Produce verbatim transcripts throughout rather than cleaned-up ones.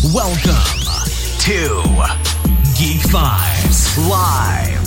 Welcome to Geek Vibes Live.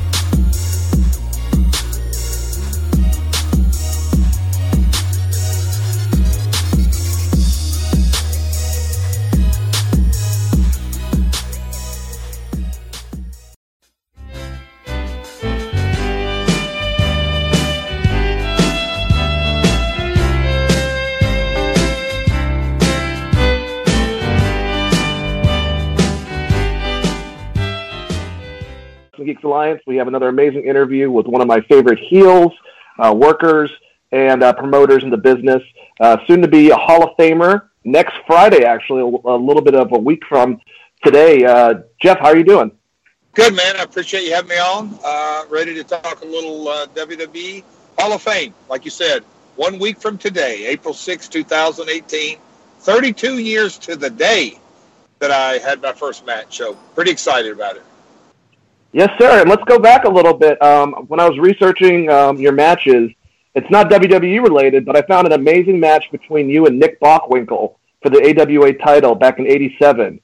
Geeks Alliance. We have another amazing interview with one of my favorite heels, uh, workers, and uh, promoters in the business. Uh, soon to be a Hall of Famer next Friday, actually, a, a little bit of a week from today. Uh, Jeff, how are you doing? Good, man. I appreciate you having me on. Uh, ready to talk a little uh, W W E Hall of Fame, like you said. One week from today, April sixth, twenty eighteen, thirty-two years to the day that I had my first match. So pretty excited about it. Yes, sir. And let's go back a little bit. Um, when I was researching um, your matches, it's not W W E related, but I found an amazing match between you and Nick Bockwinkel for the A W A title back in eighty-seven.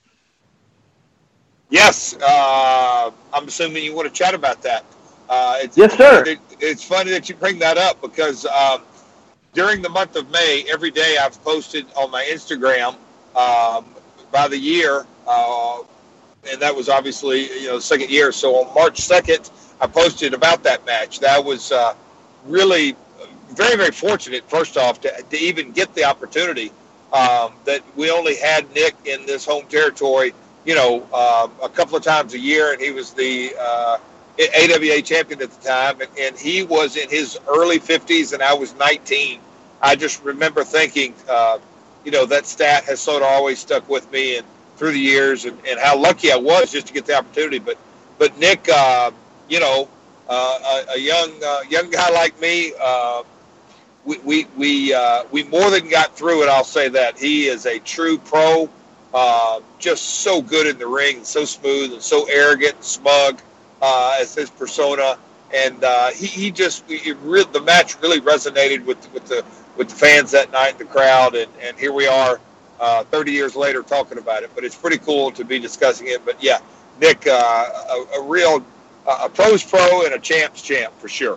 Yes. Uh, I'm assuming you want to chat about that. Uh, it's, yes, sir. It, it's funny that you bring that up because um, during the month of May, every day I've posted on my Instagram um, by the year, uh, and that was obviously, you know, the second year. So on March second, I posted about that match. That was uh, really very, very fortunate, first off, to, to even get the opportunity um, that we only had Nick in this home territory, you know, um, a couple of times a year, and he was the uh, A W A champion at the time, and, and he was in his early fifties, and I was nineteen. I just remember thinking, uh, you know, that stat has sort of always stuck with me, and through the years, and, and how lucky I was just to get the opportunity. But but Nick, uh, you know, uh, a, a young uh, young guy like me, uh, we we we, uh, we more than got through it. I'll say that. He is a true pro, uh, just so good in the ring, so smooth and so arrogant and smug uh, as his persona. And uh, he he just it re- the match really resonated with with the with the fans that night, the crowd, and, and here we are. Uh, thirty years later talking about it, but it's pretty cool to be discussing it. But yeah, Nick, uh, a, a real, uh, a pro's pro and a champ's champ for sure.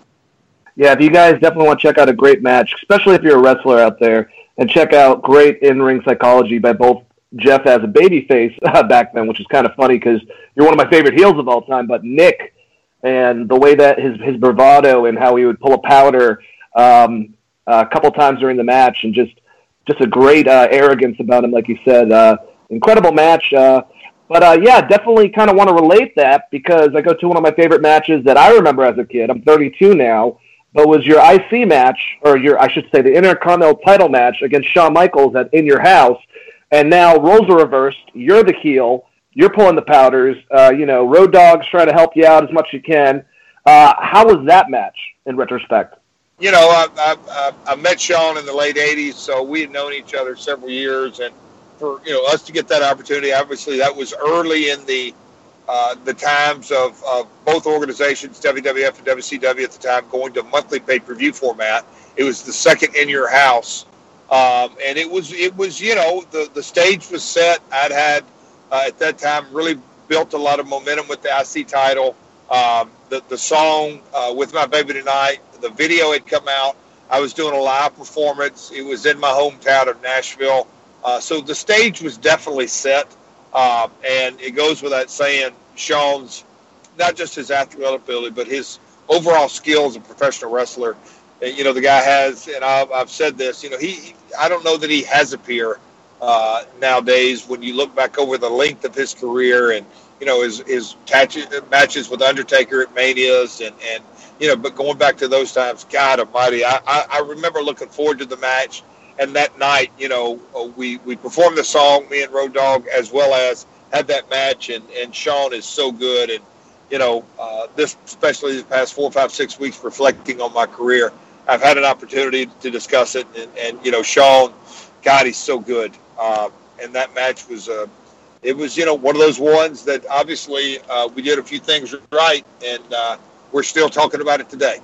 Yeah, if you guys definitely want to check out a great match, especially if you're a wrestler out there, and check out great in-ring psychology by both Jeff as a babyface uh, back then, which is kind of funny because you're one of my favorite heels of all time, but Nick and the way that his, his bravado and how he would pull a powder um, a couple times during the match and just Just a great uh, arrogance about him, like you said. Uh, incredible match. Uh, but, uh, yeah, definitely kind of want to relate that because I go to one of my favorite matches that I remember as a kid. I'm thirty-two now. But was your I C match, or your I should say the Intercontinental title match against Shawn Michaels at In Your House. And now roles are reversed. You're the heel. You're pulling the powders. Uh, you know, Road Dogg's trying to help you out as much as you can. Uh, how was that match in retrospect? You know, I, I, I met Shawn in the late eighties, so we had known each other several years, and for you know us to get that opportunity, obviously that was early in the uh, the times of, of both organizations, W W F and W C W at the time, going to monthly pay-per-view format. It was the second In Your House, um, and it was it was you know the the stage was set. I'd had uh, at that time really built a lot of momentum with the I C title. Um, the the song uh, With My Baby Tonight. The video had come out. I was doing a live performance. It was in my hometown of Nashville. Uh, so the stage was definitely set. Uh, and it goes without saying, Shawn's, not just his athletic ability, but his overall skill as a professional wrestler. And, you know, the guy has, and I've, I've said this, you know, he, I don't know that he has a peer uh, nowadays when you look back over the length of his career and, you know, his, his matches with Undertaker at Manias and, and, you know, but going back to those times, God almighty, I, I, I remember looking forward to the match. And that night, you know, we, we performed the song, me and Road Dogg, as well as had that match. And, and Shawn is so good. And, you know, uh, this, especially the past four, five, six weeks, reflecting on my career, I've had an opportunity to discuss it. And, and you know, Shawn, God, he's so good. Uh, and that match was, uh, it was, you know, one of those ones that obviously uh, we did a few things right. And, uh, we're still talking about it today.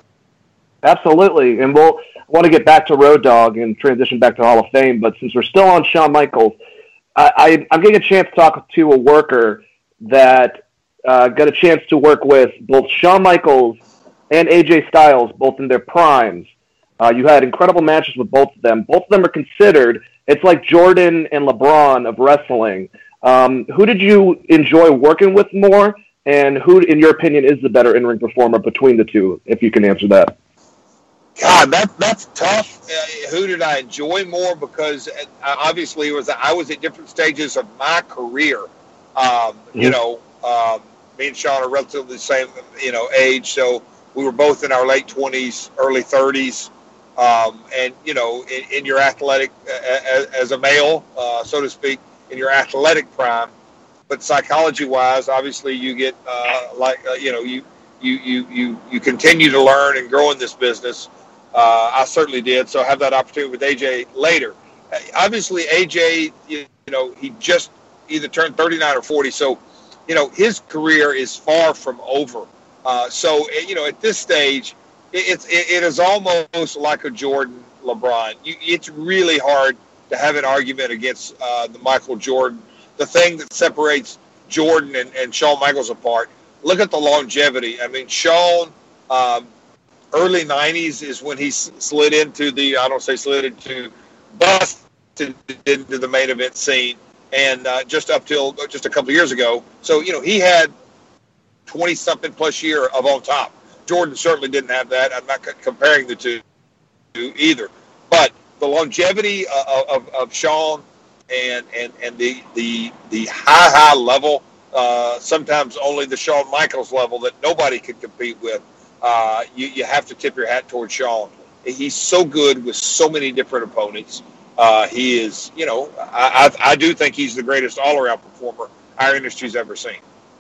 Absolutely. And we'll want to get back to Road Dogg and transition back to Hall of Fame. But since we're still on Shawn Michaels, I, I, I'm getting a chance to talk to a worker that uh, got a chance to work with both Shawn Michaels and A J Styles, both in their primes. Uh, you had incredible matches with both of them. Both of them are considered, it's like Jordan and LeBron of wrestling. Um, who did you enjoy working with more, and who, in your opinion, is the better in-ring performer between the two, if you can answer that? God, that that's tough. Uh, who did I enjoy more? Because uh, obviously, it was I was at different stages of my career. Um, mm-hmm. You know, um, me and Shawn are relatively the same, you know, age, so we were both in our late twenties, early thirties. Um, and, you know, in, in your athletic, uh, as, as a male, uh, so to speak, in your athletic prime. But psychology-wise, obviously, you get, uh, like, uh, you know, you, you, you, you, you continue to learn and grow in this business. Uh, I certainly did. So I have that opportunity with A J later. Uh, obviously, A J, you, you know, he just either turned thirty-nine or forty. So, you know, his career is far from over. Uh, so, you know, at this stage, It's it, it is almost like a Jordan LeBron. You, it's really hard to have an argument against uh, the Michael Jordan. The thing that separates Jordan and, and Shawn Michaels apart, look at the longevity. I mean, Shawn, um, early nineties is when he slid into the, I don't say slid into, busted into the main event scene. And uh, just up till just a couple of years ago. So, you know, he had twenty-something plus year of on top. Jordan certainly didn't have that. I'm not comparing the two either. But the longevity of, of, of Shawn and, and, and the, the, the high, high level, uh, sometimes only the Shawn Michaels level that nobody could compete with, uh, you, you have to tip your hat towards Shawn. He's so good with so many different opponents. Uh, he is, you know, I, I, I do think he's the greatest all-around performer our industry's ever seen.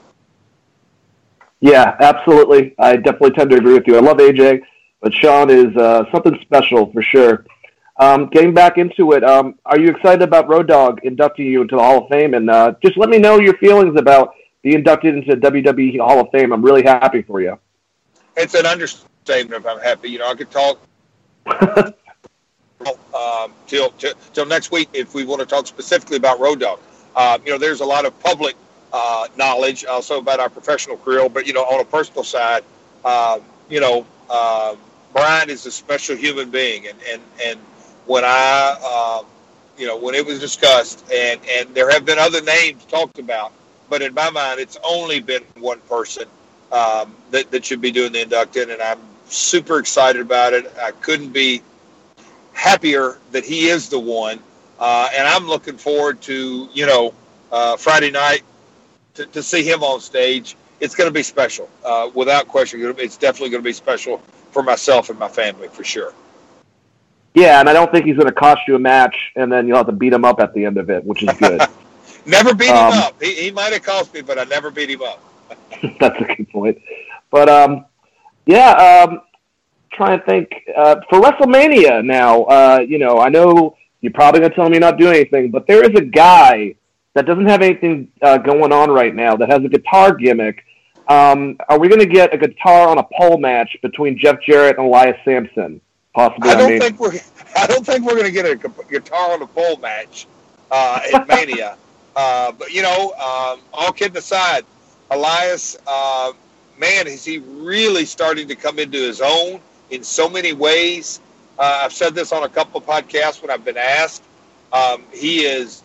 Yeah, absolutely. I definitely tend to agree with you. I love A J, but Shawn is uh, something special for sure. Um, getting back into it, um, are you excited about Road Dogg inducting you into the Hall of Fame? And uh, just let me know your feelings about being inducted into the W W E Hall of Fame. I'm really happy for you. It's an understatement if I'm happy. You know, I could talk um, till, till till next week if we want to talk specifically about Road Dogg. Uh, you know, there's a lot of public Uh, knowledge also about our professional career, but, you know, on a personal side, uh, you know, uh, Brian is a special human being. And, and, and when I, uh, you know, when it was discussed, and, and there have been other names talked about, but in my mind, it's only been one person um, that, that should be doing the inducting, and I'm super excited about it. I couldn't be happier that he is the one. Uh, and I'm looking forward to, you know, uh, Friday night, To, to see him on stage. It's going to be special, uh, without question. It's definitely going to be special for myself and my family, for sure. Yeah, and I don't think he's going to cost you a match, and then you'll have to beat him up at the end of it, which is good. Never beat um, him up. He, he might have cost me, but I never beat him up. That's a good point. But, um, yeah, um, trying to think. Uh, for WrestleMania now, uh, you know, I know you're probably going to tell me not doing anything, but there is a guy that doesn't have anything uh, going on right now, that has a guitar gimmick. Um, are we going to get a guitar on a pole match between Jeff Jarrett and Elias Sampson? Possibly. I don't I mean. think we're. I don't think we're going to get a guitar on a pole match uh, at Mania. Uh, but you know, um, all kidding aside, Elias, uh, man, is he really starting to come into his own in so many ways? Uh, I've said this on a couple of podcasts when I've been asked. Um, he is.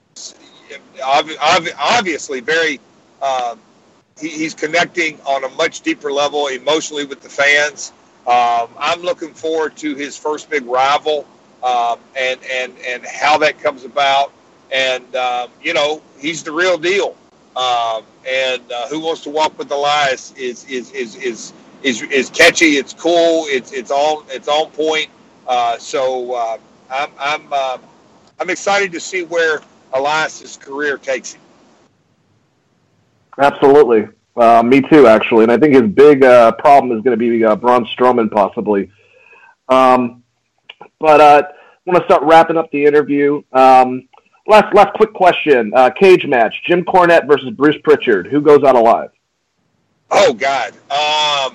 Obviously, very. Um, he, he's connecting on a much deeper level emotionally with the fans. Um, I'm looking forward to his first big rival, um, and and and how that comes about. And um, you know, he's the real deal. Um, and uh, Who Wants to Walk with Elias is is is is is, is catchy. It's cool. It's it's on it's on point. Uh, so uh, I'm I'm uh, I'm excited to see where Elias's career takes him. Absolutely. Uh, me too, actually. And I think his big uh, problem is going to be uh, Braun Strowman, possibly. Um, but uh, I want to start wrapping up the interview. Um, last, last quick question. Uh, cage match, Jim Cornette versus Bruce Pritchard. Who goes out alive? Oh, God. Um,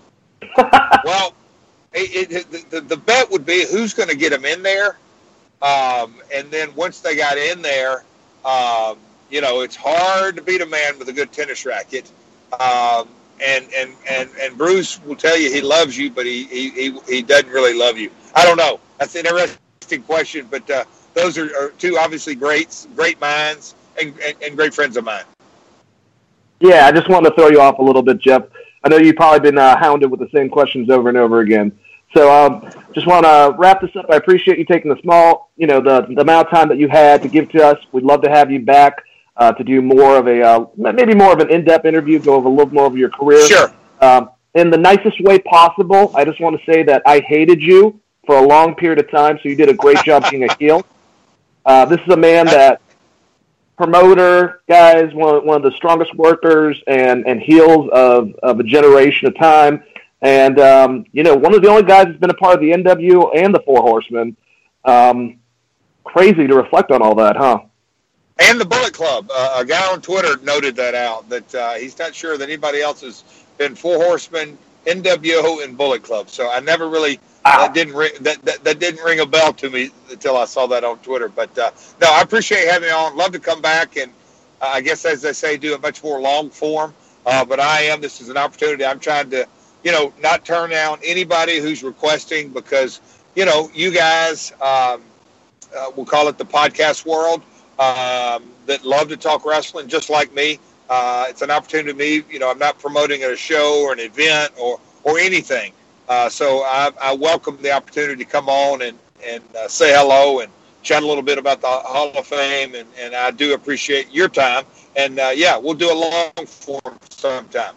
well, it, it, the, the, the bet would be who's going to get him in there. Um, and then once they got in there, Um, you know, it's hard to beat a man with a good tennis racket. Um, and, and, and, and Bruce will tell you he loves you, but he, he, he, he doesn't really love you. I don't know. That's an interesting question, but uh, those are, are two obviously greats, great minds, and, and, and great friends of mine. Yeah, I just wanted to throw you off a little bit, Jeff. I know you've probably been uh, hounded with the same questions over and over again. So um, just want to wrap this up. I appreciate you taking the small, you know, the, the amount of time that you had to give to us. We'd love to have you back uh, to do more of a, uh, maybe more of an in-depth interview, go over a little more of your career. Sure. Um, in the nicest way possible, I just want to say that I hated you for a long period of time, so you did a great job being a heel. Uh, this is a man that, promoter, guys, one of, one of the strongest workers and, and heels of, of a generation of time. And, um, you know, one of the only guys that's been a part of the N W and the Four Horsemen. Um, crazy to reflect on all that, huh? And the Bullet Club. Uh, a guy on Twitter noted that out, that uh, he's not sure that anybody else has been Four Horsemen, N W O, and Bullet Club. So I never really, ah. that, didn't ring, that, that, that didn't ring a bell to me until I saw that on Twitter. But, uh, no, I appreciate having you on. Love to come back and, uh, I guess, as they say, do a much more long form. Uh, but I am, this is an opportunity. I'm trying to, you know, not turn down anybody who's requesting, because, you know, you guys, um, uh, we'll call it the podcast world, um, that love to talk wrestling just like me. Uh, it's an opportunity to me. You know, I'm not promoting a show or an event or, or anything. Uh, so I, I welcome the opportunity to come on and, and uh, say hello and chat a little bit about the Hall of Fame. And, and I do appreciate your time. And, uh, yeah, we'll do a long form sometime.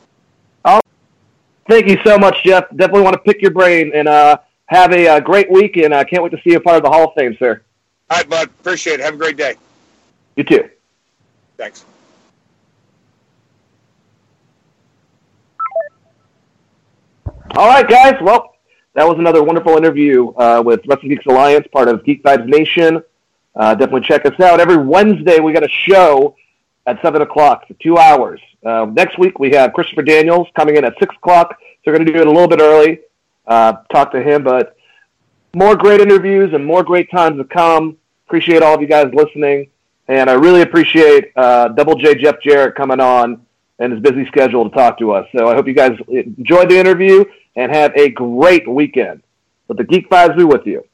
Thank you so much, Jeff. Definitely want to pick your brain, and uh, have a uh, great week, and I uh, can't wait to see you a part of the Hall of Fame, sir. All right, bud. Appreciate it. Have a great day. You too. Thanks. All right, guys. Well, that was another wonderful interview uh, with Wrestling Geeks Alliance, part of Geek Vibes Nation. Uh, definitely check us out. Every Wednesday, we got a show at seven o'clock for two hours. Uh, next week, we have Christopher Daniels coming in at six o'clock, so we're going to do it a little bit early, uh, talk to him, but more great interviews and more great times to come. Appreciate all of you guys listening, and I really appreciate uh, Double J Jeff Jarrett coming on and his busy schedule to talk to us. So I hope you guys enjoyed the interview and have a great weekend. Let the Geek Vibes be with you.